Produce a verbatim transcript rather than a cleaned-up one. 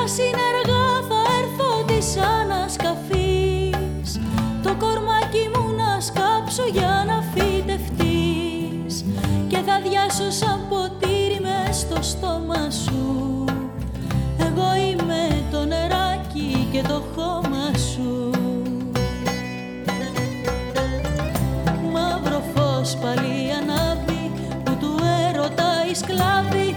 συνεργά θα έρθω της ανασκαφής, το κορμάκι μου να σκάψω για να φυτευτείς και θα διάσω σαν ποτήρι μες στο στόμα σου. Εγώ είμαι το νεράκι και το χώμα σου. Μαύρο φως πάλι ανάβει που του έρωτα η σκλάβη